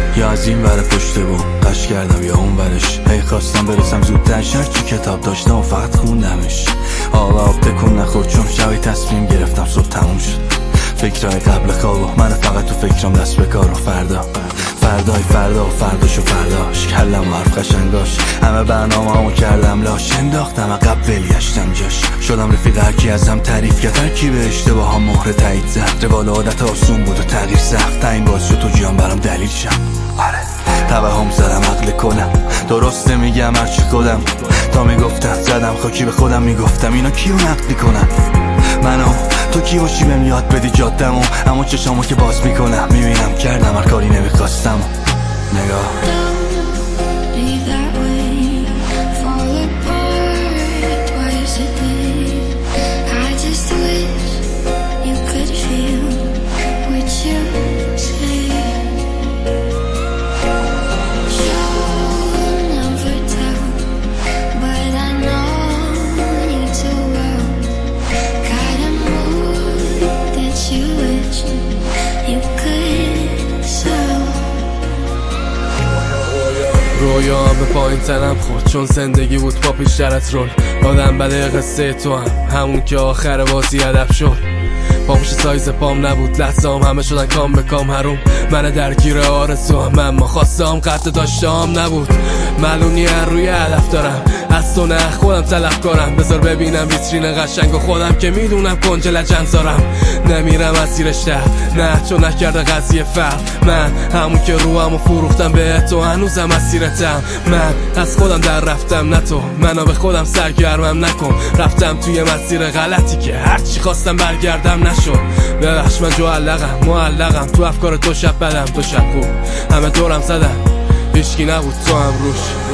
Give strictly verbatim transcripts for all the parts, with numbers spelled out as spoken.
یا از این ور پشت بوم قش کردم یا اون ورش. هی خواستم برسم زودتر، هرچی کتاب داشتم و فقط خوندمش. آب آب تکون نخورد چون شبی تصمیم گرفتم صبح تموم شد. فکرهای قبل خواب و من فقط تو فکرم دست به کار و فردا فردای فردا و فرداش و فرداش. کلم و حرف قشنگاش، همه برنامه همو کردم لاش. انداختم عقب ول گشتم جاش. شدم رفیق هرکی ازم تعریف کرد، هرکی به اشتباه هم مهر تایید زد. روال عادت آسون بود و تغییر سخت، این باز شد تو جیان برام دلیل شم. آره توهم زدم عقل کنم، درسته میگم هرچی خودم. تا میگفتم زدم خاکی به خودم، میگفتم اینا کیو نقد میکنن؟ منو تو کی باشی بهم یاد بدی جادمو. اما چشامو که باز میکنم میبینم کردم هر کاری نمیخواستم. نگاه رویام به پایین تنم خورد چون زندگی بود با پیشتر از رول. آدم بده قصه تو هم همون که آخر بازی هدف شد. پاموش سایز پام نبود لحظام همه شدن کام به کام حروم. من درگیر آرزو هم اما خواستم قطع داشتم نبود. معلومی هر روی هدف دارم از تو نه خودم طلب کنم. بذار ببینم ویترین قشنگ و خودم که میدونم کنج لجن زارم. نمیرم از زیرش ده نه چون نکرده قضیه فرق. من همون که روامو فروختم به تو هنوزم اسیرتم. من از خودم در رفتم نه تو منو به خودم سرگرمم نکن. رفتم توی مسیر غلطی که هرچی خواستم برگردم نشد. ببخش من معلقم معلقم تو افکار تو. شب بدم تو شب خوب همه دورم زدن هیچکی نبود تو هم روش.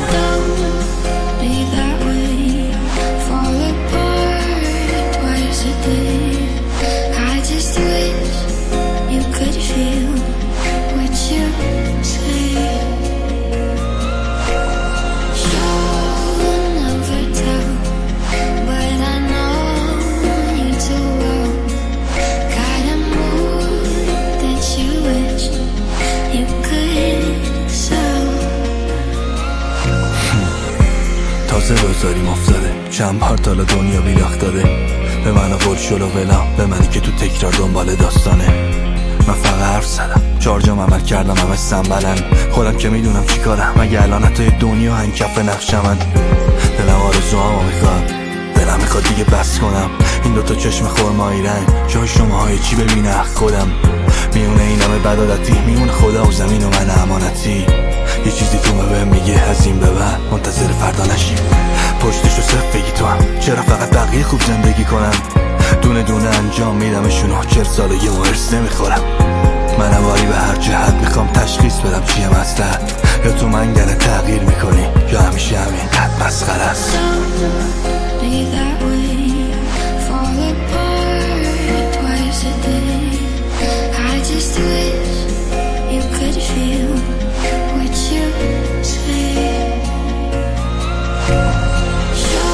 تازه روزاریم افتاده چند بار تالا دنیا بیراخت داده. به من قول شل و ولام به منی که تو تکرار دنبال داستانه. من فقط حرف زدم چهار جام عمل کردم همه سنبلن. خودم که میدونم چی کارم مگه الان حتی دنیا هنگ کف نقشم من. دلم آرزو همو میخواد دلم میخواد دیگه بس کنم. این دوتا چشم خرمایی رنگ جای شماهای چی ببینه خودم. میونه این همه بدادتی میونه خدا و زمین و من امانتی. یه چیزی تو بهم میگه از این به بعد منتظر فردا نشیم. پشتشو صف بگی تو هم چرا فقط بقیه خوب زندگی کنن. دونه دونه انجام میدمشونو چهل سالگی مرس نمیخورم. من واری به هر جهت میخوام تشخیص بدم چیه مصلحت. یا تو منگنه تغییر میکنی یا همیشه همین قد مسخره است.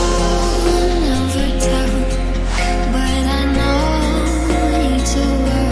But I know you too well.